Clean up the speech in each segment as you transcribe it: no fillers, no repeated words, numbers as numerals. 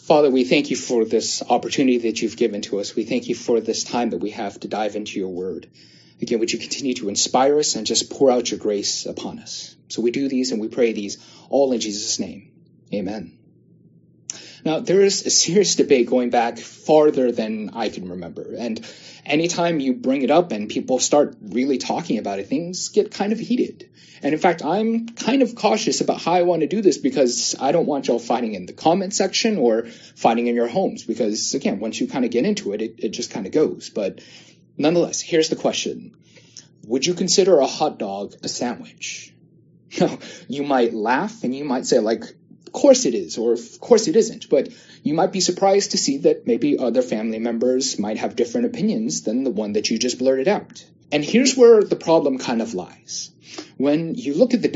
Father, we thank you for this opportunity that you've given to us. We thank you for this time that we have to dive into your word. Again, would you continue to inspire us and just pour out your grace upon us? So we do these and we pray these all in Jesus' name. Amen. Now, there is a serious debate going back farther than I can remember. And anytime you bring it up and people start really talking about it, things get kind of heated. And in fact, I'm kind of cautious about how I want to do this because I don't want y'all fighting in the comment section or fighting in your homes. Because, again, once you kind of get into it, it just kind of goes. But nonetheless, here's the question. Would you consider a hot dog a sandwich? Now, you might laugh and you might say, like, of course it is, or of course it isn't. But you might be surprised to see that maybe other family members might have different opinions than the one that you just blurted out. And here's where the problem kind of lies. When you look at the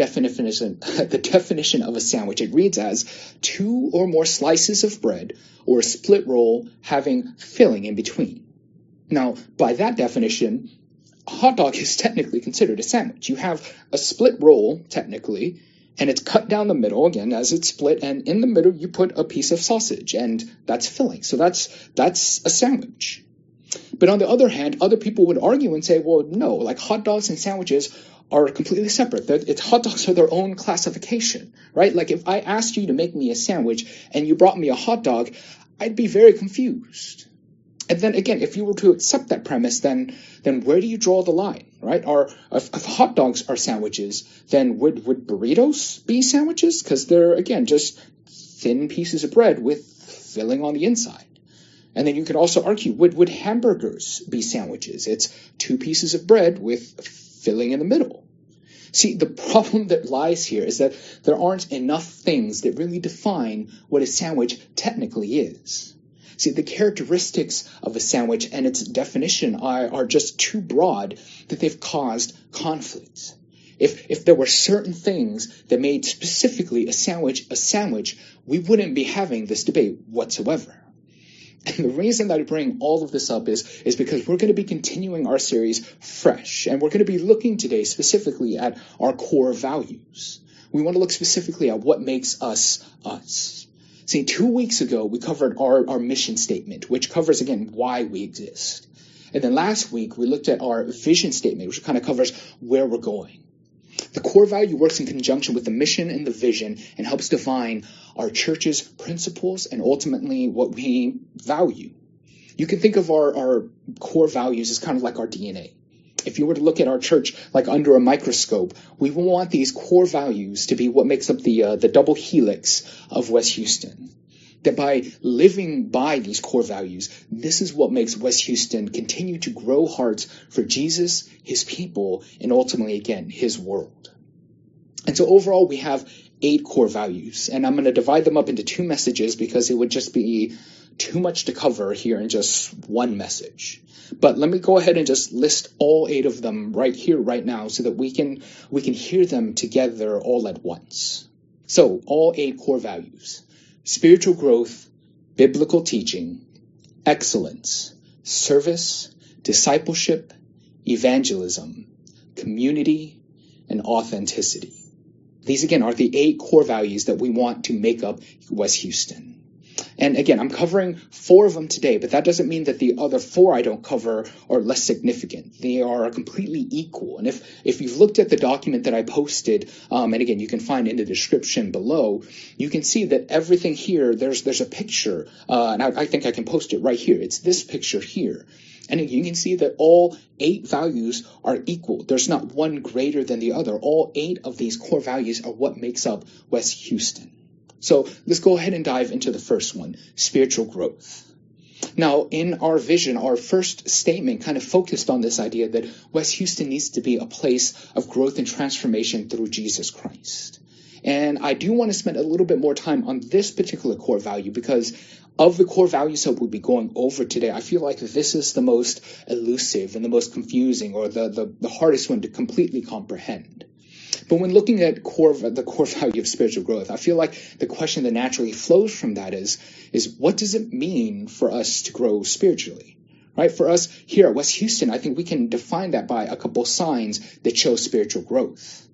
definition of a sandwich, it reads as 2 or more slices of bread or a split roll having filling in between. Now, by that definition, a hot dog is technically considered a sandwich. You have a split roll, technically, and it's cut down the middle, again, as it's split, and in the middle you put a piece of sausage, and that's filling. So that's a sandwich. But on the other hand, other people would argue and say, well, no, like hot dogs and sandwiches are completely separate. Hot dogs are their own classification, right? Like if I asked you to make me a sandwich and you brought me a hot dog, I'd be very confused. And then again, if you were to accept that premise, then where do you draw the line, right? If hot dogs are sandwiches, then would burritos be sandwiches? Because they're, again, just thin pieces of bread with filling on the inside. And then you could also argue, would hamburgers be sandwiches? It's 2 pieces of bread with filling in the middle. See, the problem that lies here is that there aren't enough things that really define what a sandwich technically is. See, the characteristics of a sandwich and its definition are just too broad that they've caused conflict. If there were certain things that made specifically a sandwich, we wouldn't be having this debate whatsoever. And the reason that I bring all of this up is because we're going to be continuing our series fresh, and we're going to be looking today specifically at our core values. We want to look specifically at what makes us us. See, 2 weeks ago, we covered our mission statement, which covers, again, why we exist. And then last week, we looked at our vision statement, which kind of covers where we're going. The core value works in conjunction with the mission and the vision and helps define our church's principles and ultimately what we value. You can think of our core values as kind of like our DNA. If you were to look at our church like under a microscope, we want these core values to be what makes up the double helix of West Houston. That by living by these core values, this is what makes West Houston continue to grow hearts for Jesus, his people, and ultimately, again, his world. And so overall, we have 8 core values, and I'm going to divide them up into 2 messages because it would just be too much to cover here in just one message. But let me go ahead and just list all 8 of them right here, right now, so that we can hear them together all at once. So, all 8 core values: spiritual growth, biblical teaching, excellence, service, discipleship, evangelism, community, and authenticity. These, again, are the 8 core values that we want to make up West Houston. And again, I'm covering 4 of them today, but that doesn't mean that the other 4 I don't cover are less significant. They are completely equal. And if you've looked at the document that I posted, and again, you can find in the description below, you can see that everything here, there's a picture, and I think I can post it right here. It's this picture here. And you can see that all 8 values are equal. There's not one greater than the other. All 8 of these core values are what makes up West Houston. So let's go ahead and dive into the first one, spiritual growth. Now, in our vision, our first statement kind of focused on this idea that West Houston needs to be a place of growth and transformation through Jesus Christ. And I do want to spend a little bit more time on this particular core value because of the core values that we'll be going over today, I feel like this is the most elusive and the most confusing or the hardest one to completely comprehend. But when looking at the core value of spiritual growth, I feel like the question that naturally flows from that is what does it mean for us to grow spiritually? Right? For us here at West Houston, I think we can define that by a couple signs that show spiritual growth.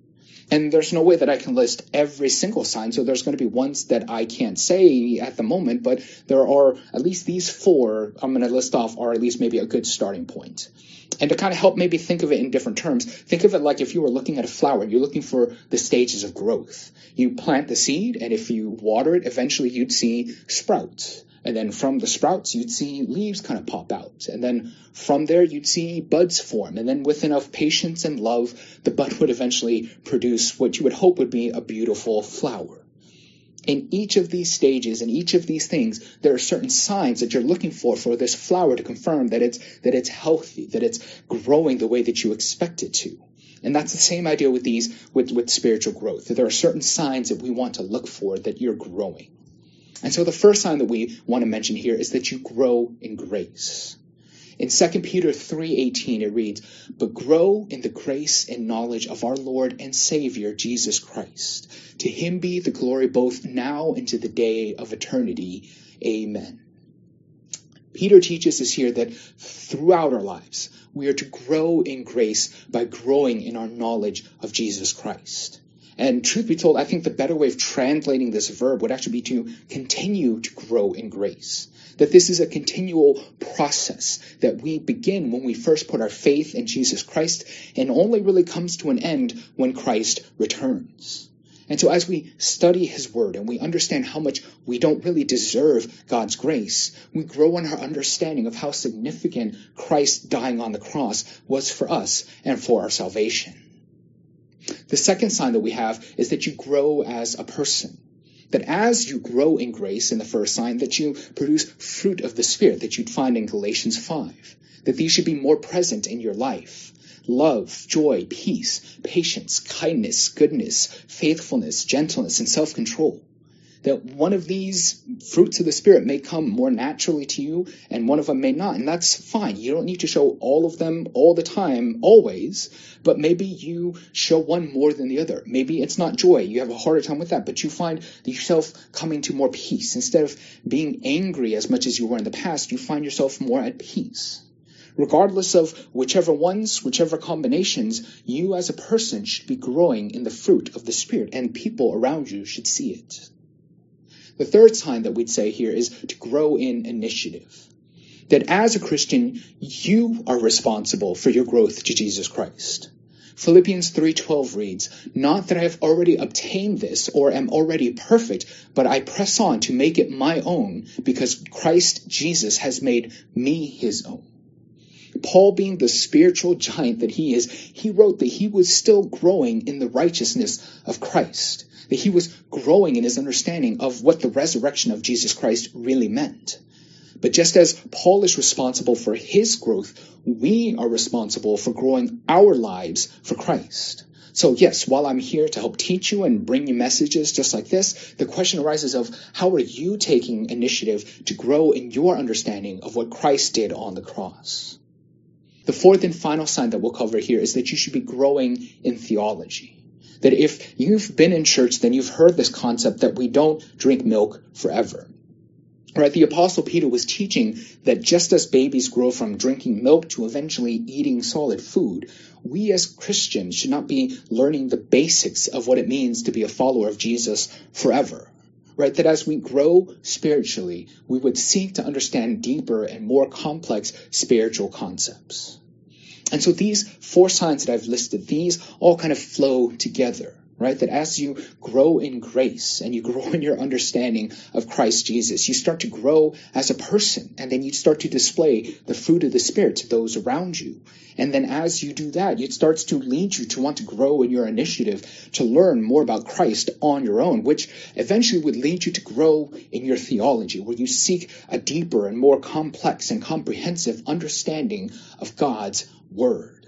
And there's no way that I can list every single sign, so there's going to be ones that I can't say at the moment, but there are at least these 4 I'm going to list off are at least maybe a good starting point. And to kind of help maybe think of it in different terms, think of it like if you were looking at a flower, you're looking for the stages of growth. You plant the seed, and if you water it, eventually you'd see sprouts. And then from the sprouts, you'd see leaves kind of pop out. And then from there, you'd see buds form. And then with enough patience and love, the bud would eventually produce what you would hope would be a beautiful flower. In each of these stages, in each of these things, there are certain signs that you're looking for this flower to confirm that it's healthy, that it's growing the way that you expect it to. And that's the same idea with spiritual growth. That there are certain signs that we want to look for that you're growing. And so the first sign that we want to mention here is that you grow in grace. In 2 Peter 3:18, it reads, "But grow in the grace and knowledge of our Lord and Savior, Jesus Christ. To him be the glory both now and to the day of eternity. Amen." Peter teaches us here that throughout our lives, we are to grow in grace by growing in our knowledge of Jesus Christ. And truth be told, I think the better way of translating this verb would actually be to continue to grow in grace. That this is a continual process that we begin when we first put our faith in Jesus Christ and only really comes to an end when Christ returns. And so as we study his word and we understand how much we don't really deserve God's grace, we grow in our understanding of how significant Christ dying on the cross was for us and for our salvation. The second sign that we have is that you grow as a person. That as you grow in grace, in the first sign, that you produce fruit of the Spirit that you'd find in Galatians 5. That these should be more present in your life. Love, joy, peace, patience, kindness, goodness, faithfulness, gentleness, and self-control. That one of these fruits of the Spirit may come more naturally to you, and one of them may not. And that's fine. You don't need to show all of them all the time, always. But maybe you show one more than the other. Maybe it's not joy. You have a harder time with that. But you find yourself coming to more peace. Instead of being angry as much as you were in the past, you find yourself more at peace. Regardless of whichever combinations, you as a person should be growing in the fruit of the Spirit, and people around you should see it. The third sign that we'd say here is to grow in initiative. That as a Christian, you are responsible for your growth to Jesus Christ. Philippians 3:12 reads, "Not that I have already obtained this or am already perfect, but I press on to make it my own because Christ Jesus has made me his own." Paul, being the spiritual giant that he is, he wrote that he was still growing in the righteousness of Christ. That he was growing in his understanding of what the resurrection of Jesus Christ really meant. But just as Paul is responsible for his growth, we are responsible for growing our lives for Christ. So yes, while I'm here to help teach you and bring you messages just like this, the question arises of how are you taking initiative to grow in your understanding of what Christ did on the cross? The fourth and final sign that we'll cover here is that you should be growing in theology. That if you've been in church, then you've heard this concept that we don't drink milk forever. Right? The Apostle Peter was teaching that just as babies grow from drinking milk to eventually eating solid food, we as Christians should not be learning the basics of what it means to be a follower of Jesus forever. Right? That as we grow spiritually, we would seek to understand deeper and more complex spiritual concepts. And so these 4 signs that I've listed, these all kind of flow together, right? That as you grow in grace and you grow in your understanding of Christ Jesus, you start to grow as a person, and then you start to display the fruit of the Spirit to those around you. And then as you do that, it starts to lead you to want to grow in your initiative to learn more about Christ on your own, which eventually would lead you to grow in your theology, where you seek a deeper and more complex and comprehensive understanding of God's Word.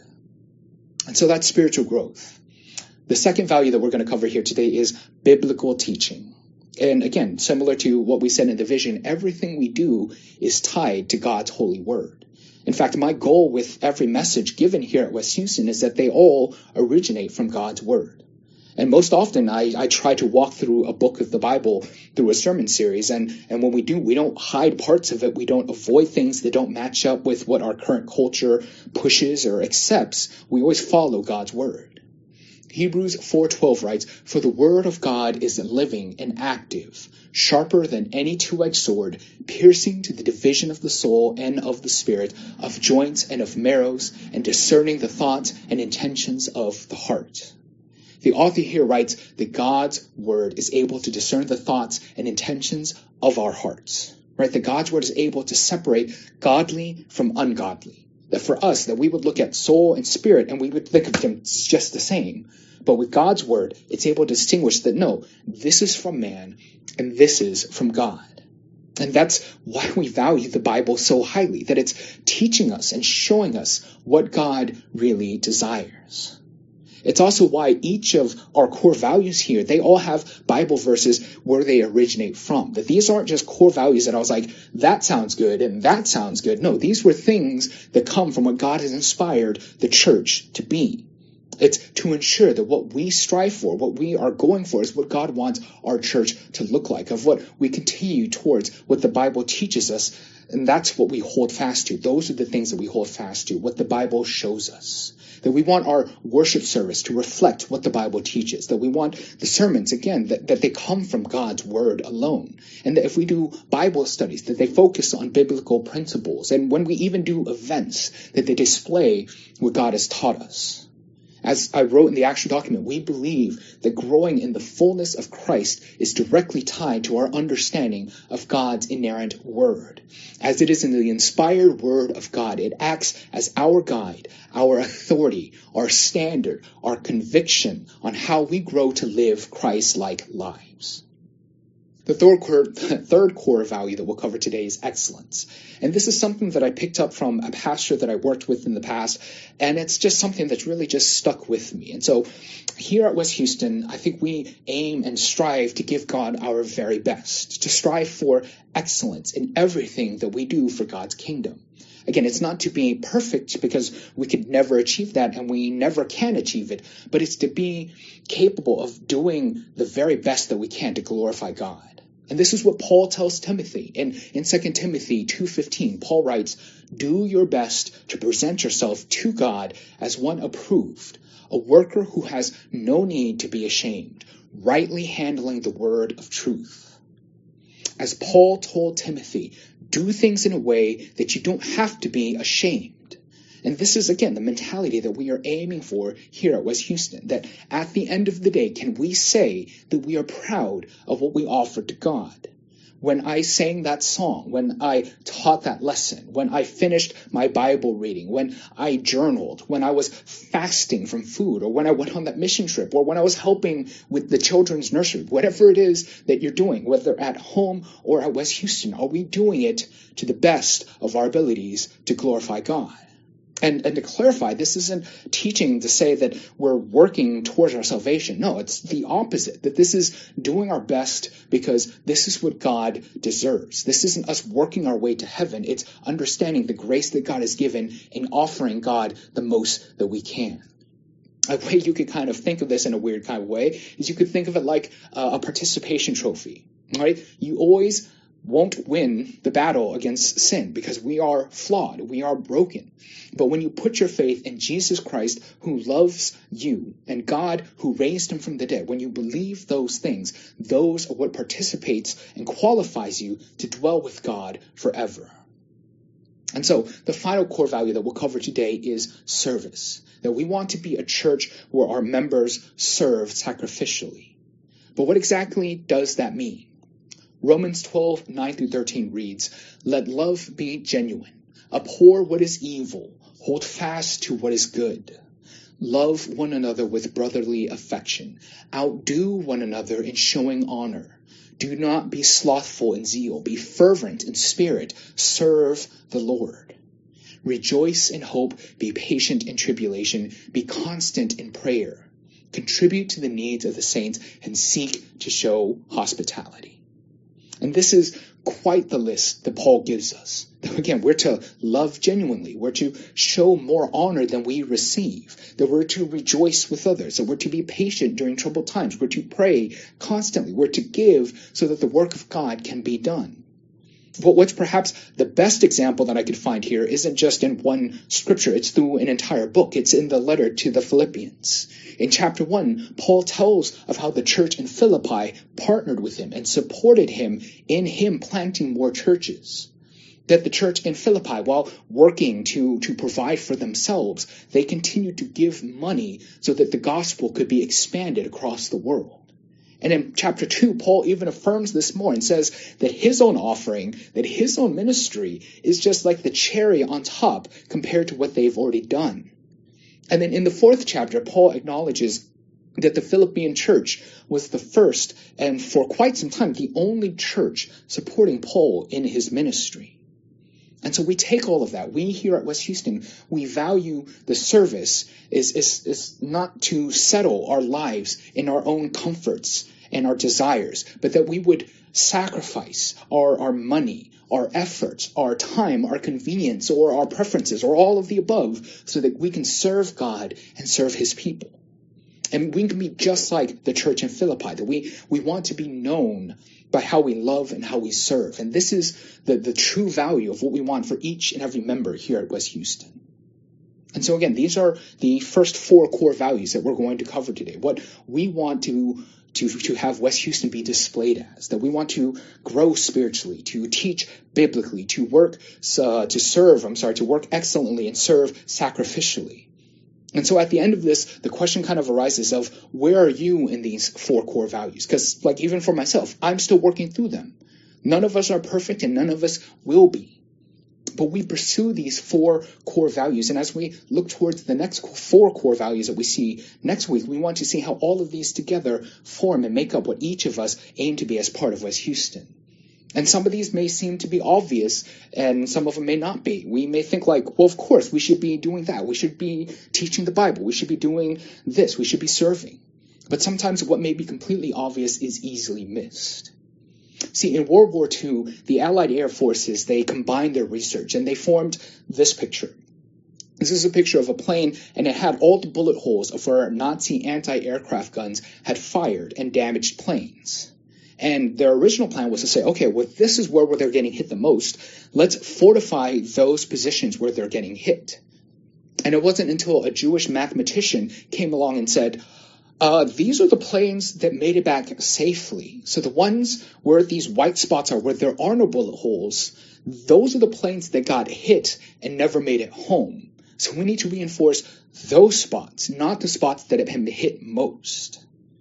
And so that's spiritual growth. The second value that we're going to cover here today is biblical teaching. And again, similar to what we said in the vision, everything we do is tied to God's holy word. In fact, my goal with every message given here at West Houston is that they all originate from God's word. And most often I try to walk through a book of the Bible through a sermon series. And when we do, we don't hide parts of it. We don't avoid things that don't match up with what our current culture pushes or accepts. We always follow God's word. Hebrews 4:12 writes, "For the word of God is living and active, sharper than any two-edged sword, piercing to the division of the soul and of the spirit, of joints and of marrows, and discerning the thoughts and intentions of the heart." The author here writes that God's word is able to discern the thoughts and intentions of our hearts. Right? That God's word is able to separate godly from ungodly. That for us, that we would look at soul and spirit and we would think of them just the same. But with God's word, it's able to distinguish that no, this is from man and this is from God. And that's why we value the Bible so highly, that it's teaching us and showing us what God really desires. It's also why each of our core values here, they all have Bible verses where they originate from. That these aren't just core values that I was like, that sounds good and that sounds good. No, these were things that come from what God has inspired the church to be. It's to ensure that what we strive for, what we are going for, is what God wants our church to look like, of what we continue towards, what the Bible teaches us. And that's what we hold fast to. Those are the things that we hold fast to, what the Bible shows us. That we want our worship service to reflect what the Bible teaches. That we want the sermons, again, that they come from God's word alone. And that if we do Bible studies, that they focus on biblical principles. And when we even do events, that they display what God has taught us. As I wrote in the actual document, we believe that growing in the fullness of Christ is directly tied to our understanding of God's inerrant word. As it is in the inspired word of God, it acts as our guide, our authority, our standard, our conviction on how we grow to live Christ-like lives. The third core value that we'll cover today is excellence. And this is something that I picked up from a pastor that I worked with in the past, and it's just something that's really just stuck with me. And so here at West Houston, I think we aim and strive to give God our very best, to strive for excellence in everything that we do for God's kingdom. Again, it's not to be perfect, because we could never achieve that and we never can achieve it, but it's to be capable of doing the very best that we can to glorify God. And this is what Paul tells Timothy. In 2 Timothy 2:15, Paul writes, "Do your best to present yourself to God as one approved, a worker who has no need to be ashamed, rightly handling the word of truth." As Paul told Timothy, do things in a way that you don't have to be ashamed. And this is, again, the mentality that we are aiming for here at West Houston, that at the end of the day, can we say that we are proud of what we offered to God? When I sang that song, when I taught that lesson, when I finished my Bible reading, when I journaled, when I was fasting from food, or when I went on that mission trip, or when I was helping with the children's nursery, whatever it is that you're doing, whether at home or at West Houston, are we doing it to the best of our abilities to glorify God? And to clarify, this isn't teaching to say that we're working towards our salvation. No, it's the opposite, that this is doing our best because this is what God deserves. This isn't us working our way to heaven. It's understanding the grace that God has given and offering God the most that we can. A way you could kind of think of this in a weird kind of way is you could think of it like a participation trophy, right? You always won't win the battle against sin because we are flawed, we are broken. But when you put your faith in Jesus Christ, who loves you, and God who raised him from the dead, when you believe those things, those are what participates and qualifies you to dwell with God forever. And so the final core value that we'll cover today is service. That we want to be a church where our members serve sacrificially. But what exactly does that mean? Romans 12:9-13 reads, "Let love be genuine. Abhor what is evil. Hold fast to what is good. Love one another with brotherly affection. Outdo one another in showing honor. Do not be slothful in zeal. Be fervent in spirit. Serve the Lord. Rejoice in hope. Be patient in tribulation. Be constant in prayer. Contribute to the needs of the saints and seek to show hospitality." And this is quite the list that Paul gives us. Again, we're to love genuinely. We're to show more honor than we receive. That we're to rejoice with others. That we're to be patient during troubled times. We're to pray constantly. We're to give so that the work of God can be done. But what's perhaps the best example that I could find here isn't just in one scripture. It's through an entire book. It's in the letter to the Philippians. In chapter 1, Paul tells of how the church in Philippi partnered with him and supported him in him planting more churches. That the church in Philippi, while working to provide for themselves, they continued to give money so that the gospel could be expanded across the world. And in chapter 2, Paul even affirms this more and says that his own offering, that his own ministry is just like the cherry on top compared to what they've already done. And then in the 4th chapter, Paul acknowledges that the Philippian church was the first and for quite some time the only church supporting Paul in his ministry. And so we take all of that. We here at West Houston, we value the service is not to settle our lives in our own comforts and our desires, but that we would sacrifice our money, our efforts, our time, our convenience, or our preferences, or all of the above, so that we can serve God and serve his people. And we can be just like the church in Philippi, that we want to be known by how we love and how we serve. And this is the true value of what we want for each and every member here at West Houston. And so again, these are the first 4 core values that we're going to cover today. What we want to have West Houston be displayed as, that we want to grow spiritually, to teach biblically, to work excellently and serve sacrificially. And so at the end of this, the question kind of arises of, where are you in these 4 core values? Because like even for myself, I'm still working through them. None of us are perfect and none of us will be. But we pursue these 4 core values. And as we look towards the next 4 core values that we see next week, we want to see how all of these together form and make up what each of us aim to be as part of West Houston. And some of these may seem to be obvious, and some of them may not be. We may think like, well, of course, we should be doing that. We should be teaching the Bible. We should be doing this. We should be serving. But sometimes what may be completely obvious is easily missed. See, in World War II, the Allied Air Forces, they combined their research, and they formed this picture. This is a picture of a plane, and it had all the bullet holes of where Nazi anti-aircraft guns had fired and damaged planes. And their original plan was to say, okay, well, this is where they're getting hit the most. Let's fortify those positions where they're getting hit. And it wasn't until a Jewish mathematician came along and said, these are the planes that made it back safely. So the ones where these white spots are, where there are no bullet holes, those are the planes that got hit and never made it home. So we need to reinforce those spots, not the spots that have been hit most.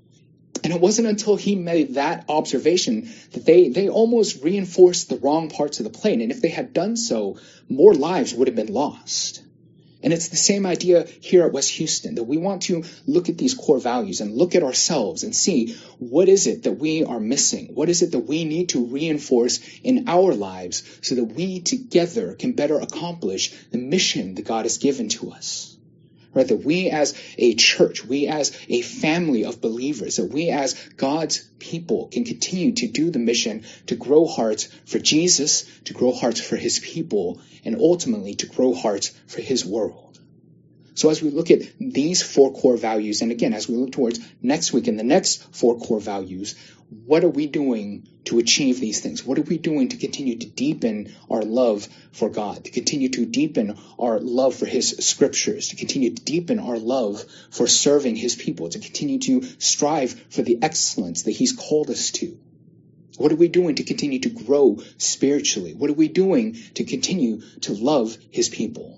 And it wasn't until he made that observation that they almost reinforced the wrong parts of the plane. And if they had done so, more lives would have been lost. And it's the same idea here at West Houston, that we want to look at these core values and look at ourselves and see, what is it that we are missing? What is it that we need to reinforce in our lives so that we together can better accomplish the mission that God has given to us? Right, that we as a church, we as a family of believers, that we as God's people can continue to do the mission to grow hearts for Jesus, to grow hearts for his people, and ultimately to grow hearts for his world. So as we look at these 4 core values, and again, as we look towards next week and the next 4 core values, what are we doing to achieve these things? What are we doing to continue to deepen our love for God, to continue to deepen our love for his scriptures, to continue to deepen our love for serving his people, to continue to strive for the excellence that he's called us to? What are we doing to continue to grow spiritually? What are we doing to continue to love his people?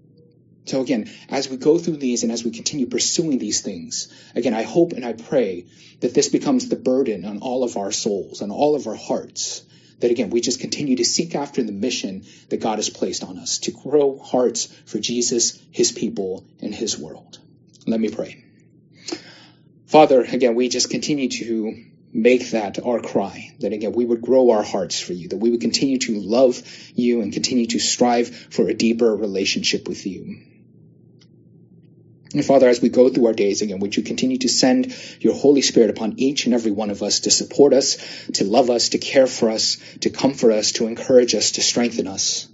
So again, as we go through these and as we continue pursuing these things, again, I hope and I pray that this becomes the burden on all of our souls, on all of our hearts, that again, we just continue to seek after the mission that God has placed on us, to grow hearts for Jesus, his people, and his world. Let me pray. Father, again, we just continue to make that our cry, that again, we would grow our hearts for you, that we would continue to love you and continue to strive for a deeper relationship with you. And Father, as we go through our days again, would you continue to send your Holy Spirit upon each and every one of us to support us, to love us, to care for us, to comfort us, to encourage us, to strengthen us.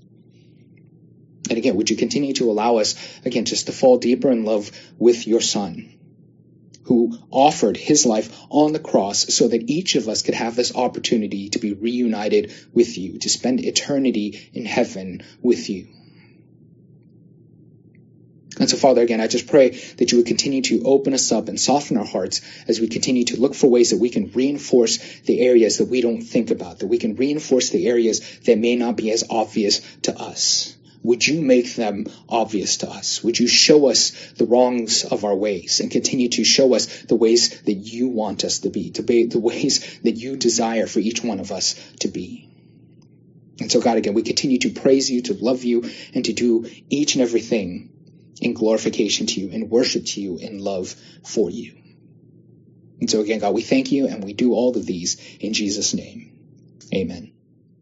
And again, would you continue to allow us, again, just to fall deeper in love with your Son? who offered his life on the cross so that each of us could have this opportunity to be reunited with you, to spend eternity in heaven with you. And so, Father, again, I just pray that you would continue to open us up and soften our hearts as we continue to look for ways that we can reinforce the areas that we don't think about, that we can reinforce the areas that may not be as obvious to us. Would you make them obvious to us? Would you show us the wrongs of our ways and continue to show us the ways that you want us to be the ways that you desire for each one of us to be? And so, God, again, we continue to praise you, to love you, and to do each and everything in glorification to you, in worship to you, in love for you. And so again, God, we thank you, and we do all of these in Jesus' name. Amen.